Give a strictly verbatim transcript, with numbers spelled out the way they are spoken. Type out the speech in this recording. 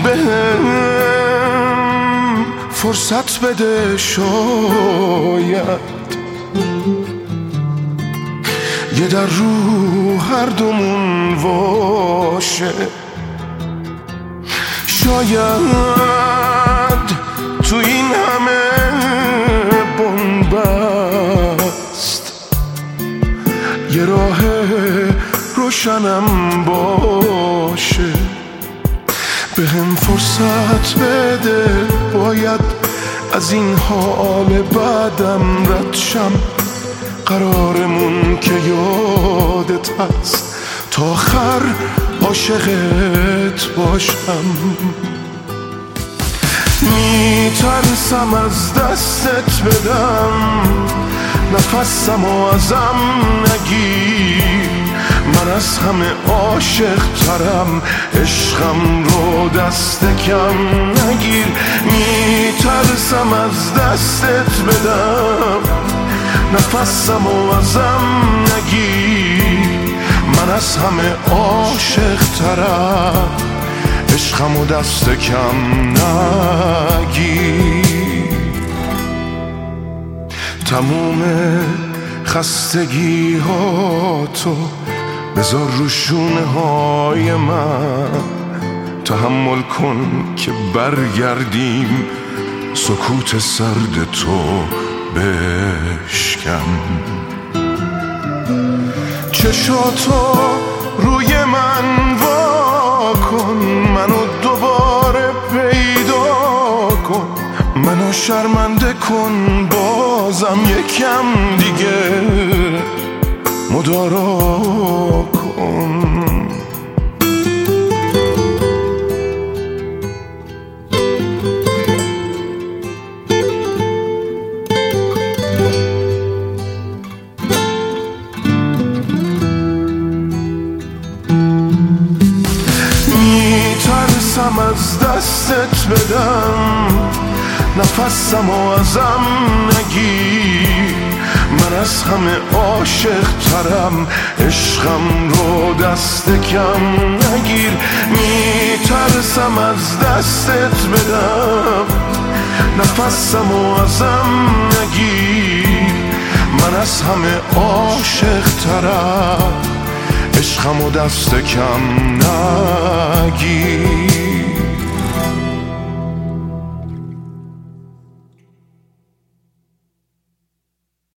بهم فرصت بده، شاید یه در رو هر دومون واشه. شاید تو این همه بنبست یه راه روشنم باشه. بهم فرصت بده، باید از این حال بعدم رد شم. قرارمون که یادت هست تا آخر عاشقت باشم. میترسم از دستت بدم، نفسمو ازم نگیر. من از همه عاشق ترم، عشقم رو دست کم نگیر. میترسم از دستت بدم، نفسمو ازم نگیر. من از همه عاشق ترم، عشقمو دست کم نگیر. تموم خستگی ها تو بذار رو شونه های من. تحمل کن که برگردیم، سکوت سرد تو بشکن. چشاتو روی من وا کن، منو دوباره پیدا کن. منو شرمنده کن بازم یکم دیگه، مدارا کن. میترسم از دستت بدم، نفسمو ازم نگیر. من از همه عاشق ترم، عشقم رو دست کم نگیر. میترسم از دستت بدم، نفسمو ازم نگیر. من از همه عاشق ترم، عشقمو دست کم نگیر.